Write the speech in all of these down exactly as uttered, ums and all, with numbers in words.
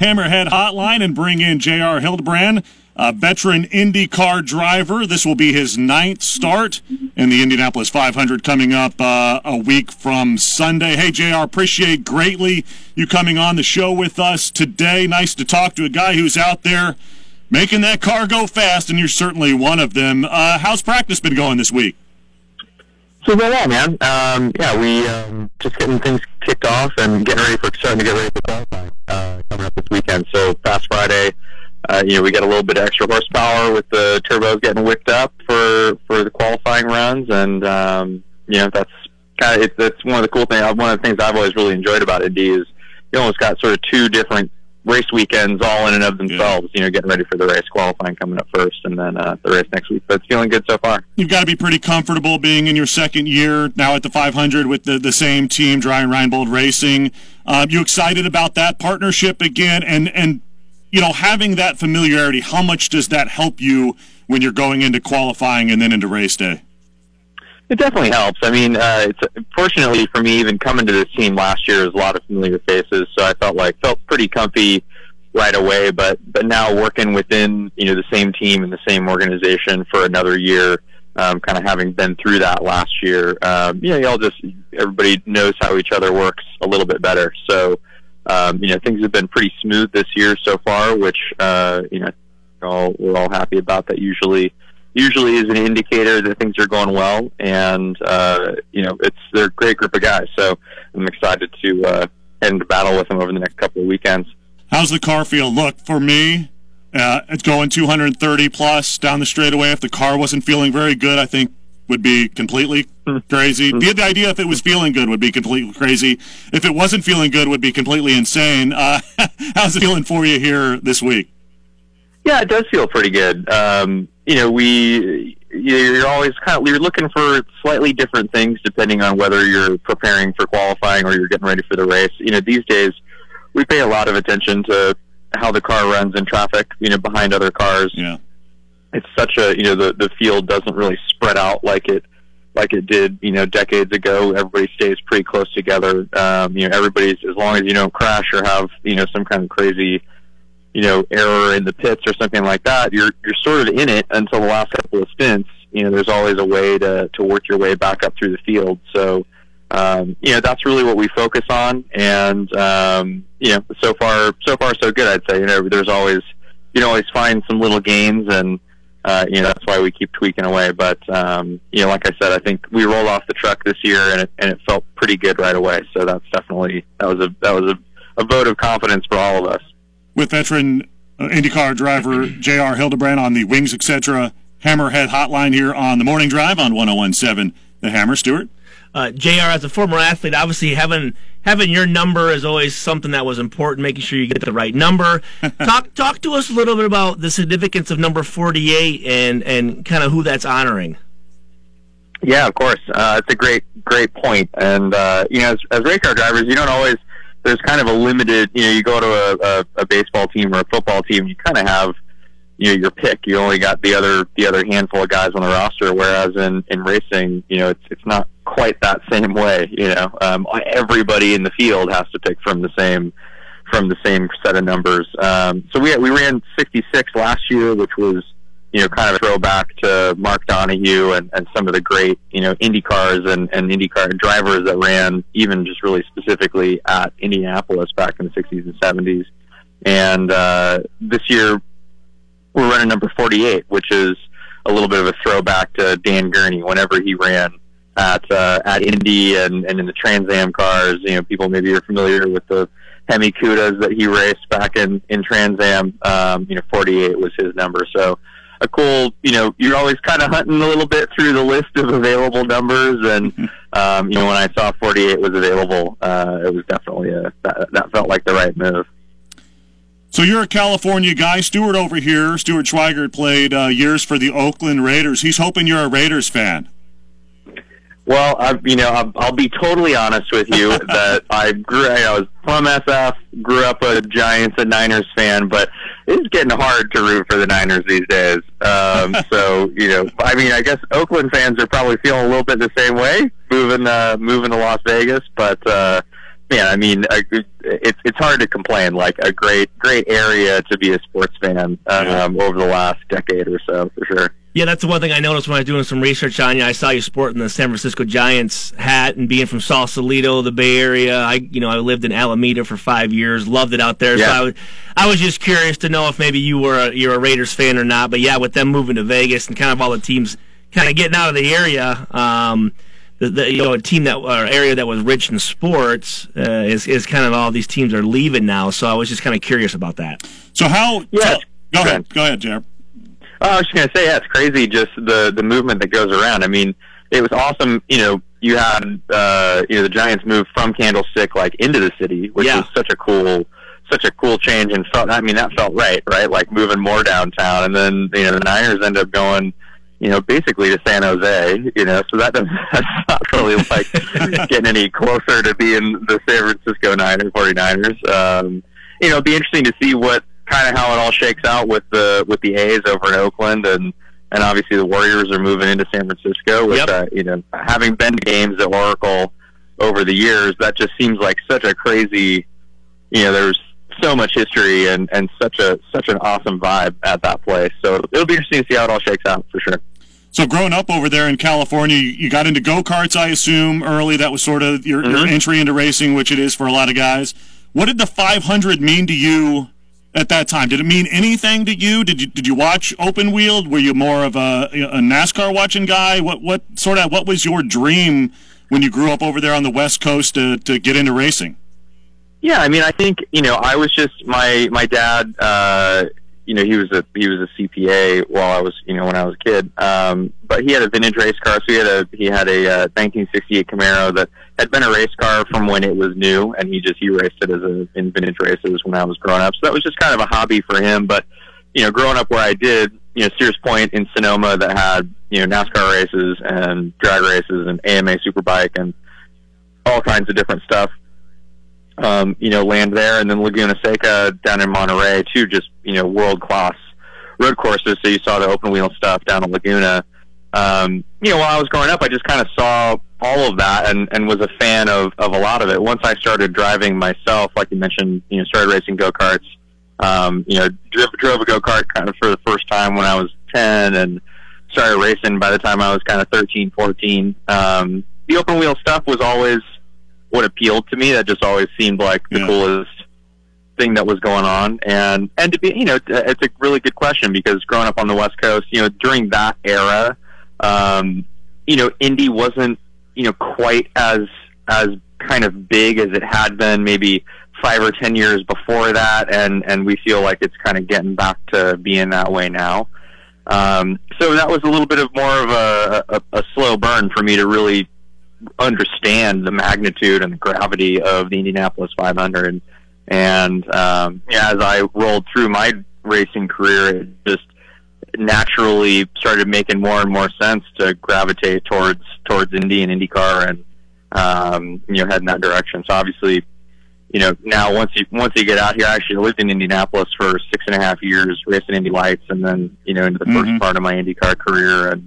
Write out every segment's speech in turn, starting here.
Hammerhead Hotline and bring in J R Hildebrand, a veteran IndyCar driver. This will be his ninth start in the Indianapolis five hundred coming up uh, a week from Sunday. Hey, J R, appreciate greatly you coming on the show with us today. Nice to talk to a guy who's out there making that car go fast, and you're certainly one of them. Uh, how's practice been going this week? So well, yeah, man. Um, yeah, we um, just getting things kicked off and getting ready for starting to get ready for qualifying uh, coming up this weekend. So Fast Friday, uh, you know, we got a little bit of extra horsepower with the turbos getting whipped up for for the qualifying runs, and um, you know, that's kind of it's that's one of the cool things. One of the things I've always really enjoyed about Indy is you almost got sort of two different race weekends all in and of themselves. Yeah. You know, getting ready for the race, qualifying coming up first, and then uh, the race next week. But it's feeling good so far. You've got to be pretty comfortable being in your second year now at the five hundred with the, the same team, Dry and Reinbold Racing. Um, you excited about that partnership again? And, and, you know, having that familiarity, how much does that help you when you're going into qualifying and then into race day? It definitely helps. I mean, uh, it's fortunately for me, even coming to this team last year, there's a lot of familiar faces, so I felt like felt pretty comfy right away. But but now working within you know the same team and the same organization for another year, um, kind of having been through that last year, um, you know, y'all just everybody knows how each other works a little bit better. So um, you know, things have been pretty smooth this year so far, which uh, you know we're all, we're all happy about. That usually. Usually is an indicator that things are going well, and uh, you know it's they're a great group of guys. So I'm excited to uh, head into battle with them over the next couple of weekends. How's the car feel? Look, for me, uh, it's going two hundred thirty plus down the straightaway. If the car wasn't feeling very good, I think would be completely crazy. The, the idea if it was feeling good would be completely crazy. If it wasn't feeling good, would be completely insane. Uh, how's it feeling for you here this week? Yeah, it does feel pretty good. Um, you know, we you're always kind of you're looking for slightly different things depending on whether you're preparing for qualifying or you're getting ready for the race. You know, these days we pay a lot of attention to how the car runs in traffic. You know, behind other cars. Yeah, it's such a you know the the field doesn't really spread out like it like it did you know decades ago. Everybody stays pretty close together. Um, you know, everybody's as long as you don't crash or have you know some kind of crazy. you know, error in the pits or something like that, you're you're sort of in it until the last couple of stints. You know, there's always a way to, to work your way back up through the field. So, um, you know, that's really what we focus on. And, um, you know, so far, so far so good, I'd say. You know, there's always, you can always find some little gains, and, uh, you know, that's why we keep tweaking away. But, um, you know, like I said, I think we rolled off the truck this year, and it, and it felt pretty good right away. So that's definitely, that was a, that was a, a vote of confidence for all of us. With veteran uh, IndyCar driver J R Hildebrand on the Wings, et cetera Hammerhead Hotline here on the Morning Drive on one oh one point seven The Hammer. Stuart? Uh, J R, as a former athlete, obviously having having your number is always something that was important, making sure you get the right number. talk talk to us a little bit about the significance of number forty-eight and, and kind of who that's honoring. Yeah, of course. Uh, it's a great, great point. And, uh, you know, as, as race car drivers, you don't always... there's kind of a limited, you know, you go to a, a, a baseball team or a football team, you kind of have, you know, your pick. You only got the other the other handful of guys on the roster, whereas in, in racing, you know, it's it's not quite that same way. You know, um, everybody in the field has to pick from the same from the same set of numbers. Um, so we we ran sixty-six last year, which was, you know, kind of a throwback to Mark Donohue and, and some of the great, you know, Indy cars and, and IndyCar drivers that ran even just really specifically at Indianapolis back in the sixties and seventies. And uh, this year we're running number forty-eight, which is a little bit of a throwback to Dan Gurney whenever he ran at uh, at Indy and, and in the Trans Am cars. You know, people maybe are familiar with the Hemi Cudas that he raced back in, in Trans Am. Um, you know, forty-eight was his number. So a cool, you know, you're always kind of hunting a little bit through the list of available numbers, and um, you know, when I saw forty-eight was available, uh, it was definitely a that, that felt like the right move. So you're a California guy. Stuart over here, Stuart Schweigert played uh, years for the Oakland Raiders. He's hoping you're a Raiders fan. Well, I, you know, I'll, I'll be totally honest with you that I grew, I was from S F, grew up a Giants and Niners fan, but it's getting hard to root for the Niners these days. Um, so, you know, I mean, I guess Oakland fans are probably feeling a little bit the same way, moving, uh, moving to Las Vegas, but, uh, man, I mean, a, it's it's hard to complain. Like a great great area to be a sports fan um, yeah. over the last decade or so, for sure. Yeah, that's the one thing I noticed when I was doing some research on you. I saw you sporting the San Francisco Giants hat, and being from Sausalito, the Bay Area. I, you know, I lived in Alameda for five years, loved it out there. Yeah. So I was, I was just curious to know if maybe you were a, you're a Raiders fan or not. But yeah, with them moving to Vegas and kind of all the teams kind of getting out of the area, um, the, the you know a team that or area that was rich in sports uh, is is kind of all these teams are leaving now. So I was just kind of curious about that. So how? Yeah. So, go ahead. Go ahead, Jared. Oh, I was just going to say, yeah, it's crazy just the, the movement that goes around. I mean, it was awesome. You know, you had, uh, you know, the Giants moved from Candlestick, like, into the city, which yeah. was such a cool, such a cool change and felt, I mean, that felt right, right? Like moving more downtown. And then, you know, the Niners end up going, you know, basically to San Jose, you know, so that doesn't, that's not really like getting any closer to being the San Francisco Niners, forty-niners. Um, you know, it'd be interesting to see what, kind of how it all shakes out with the with the A's over in Oakland, and and obviously the Warriors are moving into San Francisco. Which yep. uh, you know, having been to games at Oracle over the years, that just seems like such a crazy. You know, there's so much history and and such a such an awesome vibe at that place. So it'll be interesting to see how it all shakes out for sure. So growing up over there in California, you got into go-karts, I assume, early. That was sort of your, mm-hmm. your entry into racing, which it is for a lot of guys. What did the five hundred mean to you at that time? Did it mean anything to you? Did you did you watch open wheeled? Were you more of a, a NASCAR watching guy? What what sort of what was your dream when you grew up over there on the West Coast to to get into racing? Yeah, I mean, I think you know, I was just my my dad. Uh, you know, he was a he was a C P A while I was you know when I was a kid. Um, but he had a vintage race car, so he had a he had a uh, nineteen sixty-eight Camaro that had been a race car from when it was new, and he just he raced it as a in vintage races when I was growing up. So that was just kind of a hobby for him. But you know, growing up where I did, you know, Sears Point in Sonoma that had you know NASCAR races and drag races and A M A Superbike and all kinds of different stuff. Um, you know, land there, and then Laguna Seca down in Monterey too. Just you know, world class road courses. So you saw the open wheel stuff down in Laguna. Um, you know, while I was growing up, I just kind of saw all of that and, and was a fan of, of a lot of it. Once I started driving myself, like you mentioned, you know, started racing go-karts, um, you know, drove, drove a go-kart kind of for the first time when I was ten and started racing by the time I was kind of thirteen, fourteen. Um, the open wheel stuff was always what appealed to me. That just always seemed like the yeah. coolest thing that was going on. And, and to be, you know, it's a really good question because growing up on the West Coast, you know, during that era, Um, you know, Indy wasn't, you know, quite as as kind of big as it had been maybe five or ten years before that, and and we feel like it's kind of getting back to being that way now. Um, so that was a little bit of more of a, a, a slow burn for me to really understand the magnitude and the gravity of the Indianapolis five hundred. And um, yeah, as I rolled through my racing career, it just naturally started making more and more sense to gravitate towards towards Indy and IndyCar and um, you know head in that direction. So obviously, you know now once you once you get out here, I actually lived in Indianapolis for six and a half years racing Indy Lights, and then you know into the mm-hmm. first part of my IndyCar career, and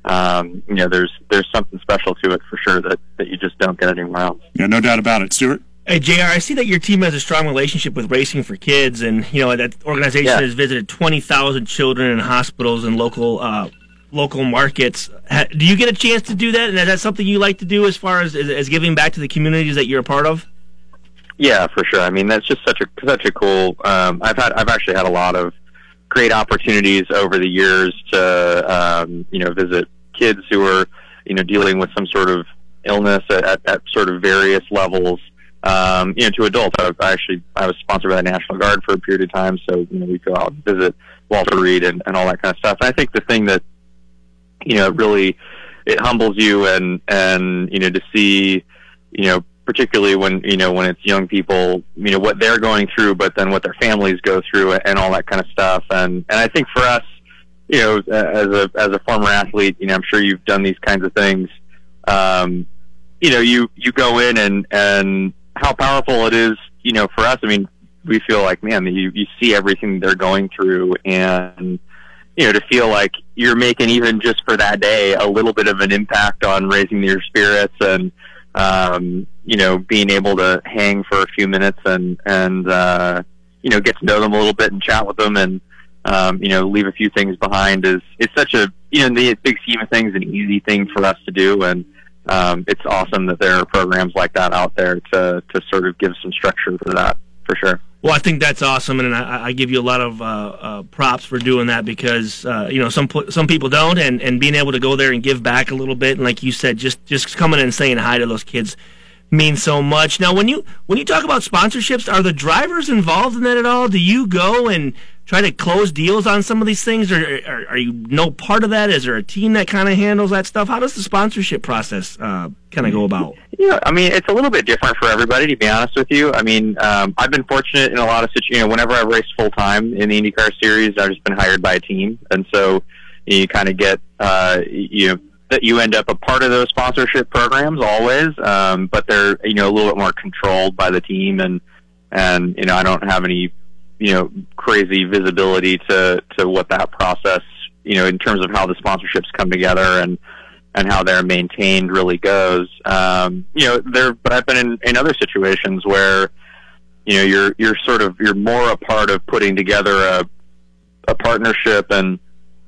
um, you know there's there's something special to it for sure that that you just don't get anywhere else. Yeah, no doubt about it, Stuart. Hey, J R, I see that your team has a strong relationship with Racing for Kids, and you know that organization yeah. has visited twenty thousand children in hospitals and local uh, local markets. Do you get a chance to do that, and is that something you like to do as far as, as as giving back to the communities that you're a part of? Yeah, for sure. I mean, that's just such a such a cool. Um, I've had I've actually had a lot of great opportunities over the years to um, you know visit kids who are you know dealing with some sort of illness at, at, at sort of various levels. Um, you know, to adults. I, I actually, I was sponsored by the National Guard for a period of time, so you know, we go out and visit Walter Reed and, and all that kind of stuff. And I think the thing that, you know, really it humbles you and and you know to see, you know, particularly when you know when it's young people, you know, what they're going through, but then what their families go through and all that kind of stuff. And and I think for us, you know, as a as a former athlete, you know, I'm sure you've done these kinds of things. Um, you know, you you go in and and how powerful it is, you know, for us. I mean, we feel like, man, you, you see everything they're going through, and, you know, to feel like you're making, even just for that day, a little bit of an impact on raising their spirits and, um, you know, being able to hang for a few minutes and, and, uh, you know, get to know them a little bit and chat with them and, um, you know, leave a few things behind is, it's such a, you know, in the big scheme of things, an easy thing for us to do. And, um, it's awesome that there are programs like that out there to, to sort of give some structure for that, for sure. Well, I think that's awesome, and I, I give you a lot of uh, uh, props for doing that because uh, you know some some people don't, and, and being able to go there and give back a little bit, and like you said, just just coming in and saying hi to those kids means so much. Now, when you when you talk about sponsorships, are the drivers involved in that at all? Do you go and try to close deals on some of these things, or are, are you no part of that? Is there a team that kind of handles that stuff? How does the sponsorship process uh, kind of go about? Yeah, I mean, it's a little bit different for everybody, to be honest with you. I mean, um, I've been fortunate in a lot of situations. You know, whenever I've raced full time in the IndyCar series, I've just been hired by a team, and so you kind of get, uh, you know, that you end up a part of those sponsorship programs always, um, but they're, you know, a little bit more controlled by the team, and and you know, I don't have any, you know, crazy visibility to, to what that process, you know, in terms of how the sponsorships come together and, and how they're maintained really goes. Um, you know, there, but I've been in, in other situations where, you know, you're, you're sort of, you're more a part of putting together a, a partnership and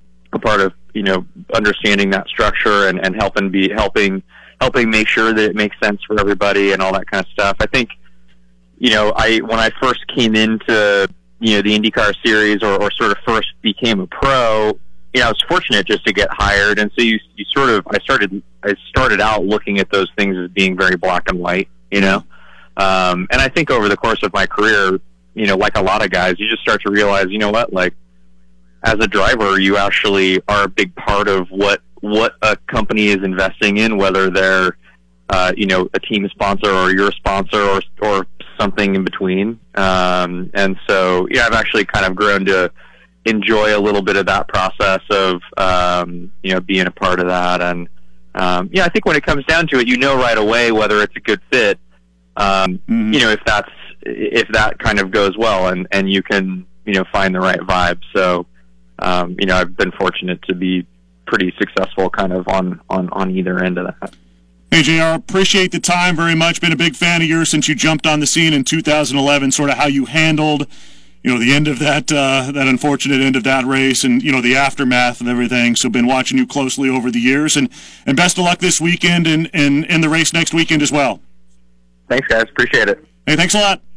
a part of, you know, understanding that structure and, and helping be, helping, helping make sure that it makes sense for everybody and all that kind of stuff. I think, you know, I, when I first came into, you know, the IndyCar series or, or sort of first became a pro, you know, I was fortunate just to get hired. And so you, you sort of, I started, I started out looking at those things as being very black and white, you know? Um, and I think over the course of my career, you know, like a lot of guys, you just start to realize, you know what, like as a driver, you actually are a big part of what, what a company is investing in, whether they're, uh, you know, a team sponsor or you're a sponsor or, or something in between. Um, and so, yeah, I've actually kind of grown to enjoy a little bit of that process of, um, you know, being a part of that. And, um, yeah, I think when it comes down to it, you know right away whether it's a good fit, um, mm-hmm. you know, if that's, if that kind of goes well and, and you can, you know, find the right vibe. So, um, you know, I've been fortunate to be pretty successful kind of on, on, on either end of that. Hey, J R, appreciate the time very much. Been a big fan of yours since you jumped on the scene in two thousand eleven, sort of how you handled, you know, the end of that, uh, that unfortunate end of that race and, you know, the aftermath of everything. So been watching you closely over the years, and, and best of luck this weekend and in, in, in the race next weekend as well. Thanks, guys. Appreciate it. Hey, thanks a lot.